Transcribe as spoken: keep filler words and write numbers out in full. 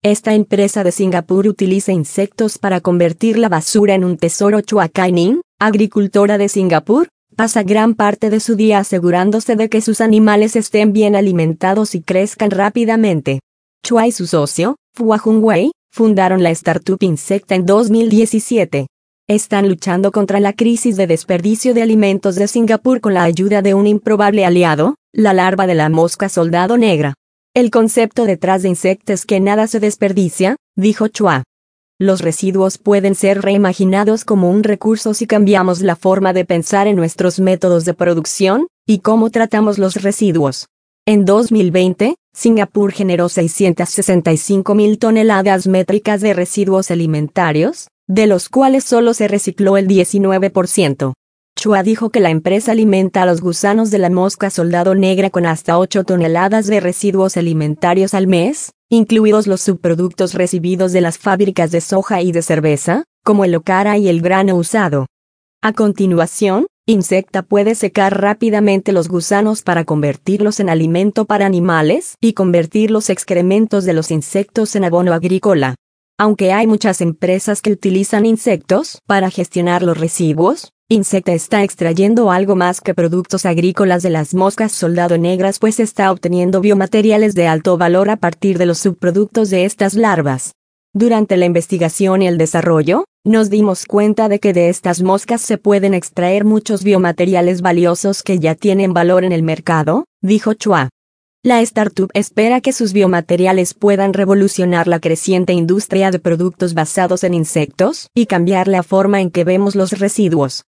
Esta empresa de Singapur utiliza insectos para convertir la basura en un tesoro. Chua Kai Ning, agricultora de Singapur, pasa gran parte de su día asegurándose de que sus animales estén bien alimentados y crezcan rápidamente. Chua y su socio, Phua Jung Wei, fundaron la startup Insecta en dos mil diecisiete. Están luchando contra la crisis de desperdicio de alimentos de Singapur con la ayuda de un improbable aliado, la larva de la mosca soldado negra. El concepto detrás de Insecta es que nada se desperdicia, dijo Chua. Los residuos pueden ser reimaginados como un recurso si cambiamos la forma de pensar en nuestros métodos de producción y cómo tratamos los residuos. En dos mil veinte, Singapur generó seiscientas sesenta y cinco mil toneladas métricas de residuos alimentarios, de los cuales solo se recicló el diecinueve por ciento. Chua dijo que la empresa alimenta a los gusanos de la mosca soldado negra con hasta ocho toneladas de residuos alimentarios al mes, incluidos los subproductos recibidos de las fábricas de soja y de cerveza, como el okara y el grano usado. A continuación, Insecta puede secar rápidamente los gusanos para convertirlos en alimento para animales y convertir los excrementos de los insectos en abono agrícola. Aunque hay muchas empresas que utilizan insectos para gestionar los residuos, Insecta está extrayendo algo más que productos agrícolas de las moscas soldado negras, pues está obteniendo biomateriales de alto valor a partir de los subproductos de estas larvas. Durante la investigación y el desarrollo, nos dimos cuenta de que de estas moscas se pueden extraer muchos biomateriales valiosos que ya tienen valor en el mercado, dijo Chua. La startup espera que sus biomateriales puedan revolucionar la creciente industria de productos basados en insectos y cambiar la forma en que vemos los residuos.